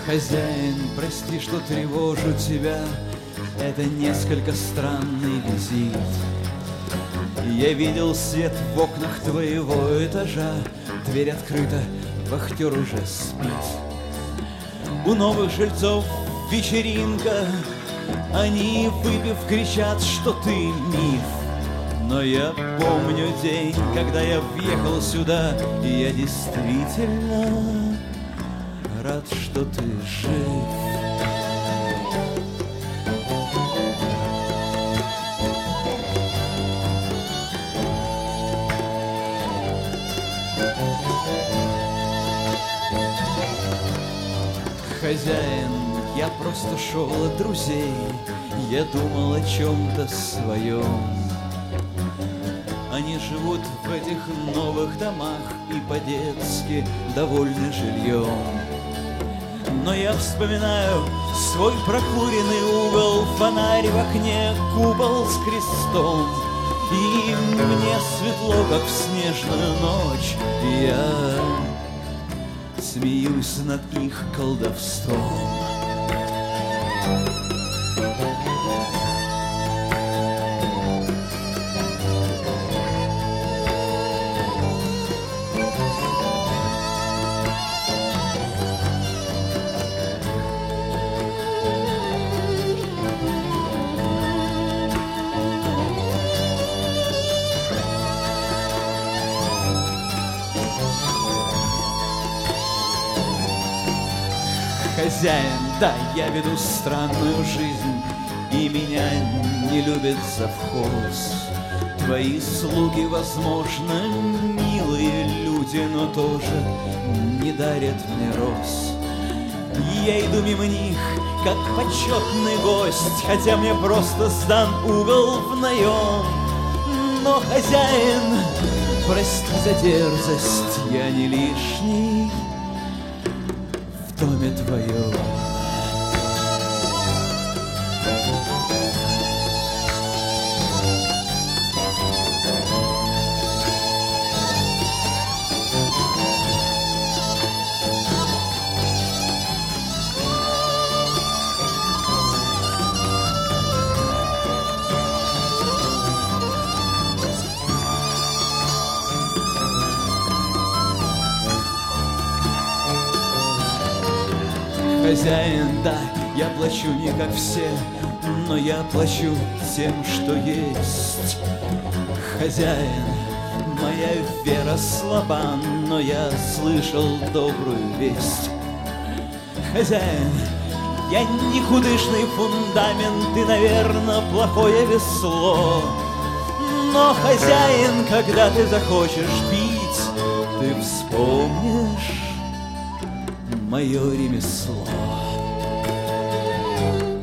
Хозяин, прости, что тревожу тебя, это несколько странный визит. Я видел свет в окнах твоего этажа, дверь открыта, вахтер уже спит. У новых жильцов вечеринка, они, выпив, кричат, что ты миф. Но я помню день, когда я въехал сюда, и я действительно рад, что ты жив. Хозяин, я просто шел от друзей, я думал о чем-то своем. Они живут в этих новых домах и по-детски довольны жильем. Но я вспоминаю свой прокуренный угол, фонарь в окне, купол с крестом. И мне светло, как в снежную ночь, и я смеюсь над их колдовством. Хозяин, да, я веду странную жизнь, и меня не любит завхоз. Твои слуги, возможно, милые люди, но тоже не дарят мне роз. Я иду мимо них, как почетный гость, хотя мне просто сдан угол в наем. Но, хозяин, прости за дерзость, я не лишний в доме твоем. Хозяин, да, я плачу не как все, но я плачу тем, что есть. Хозяин, моя вера слаба, но я слышал добрую весть. Хозяин, я не худышный фундамент и, наверное, плохое весло. Но, хозяин, когда ты захочешь пить, ты вспомнишь мое ремесло.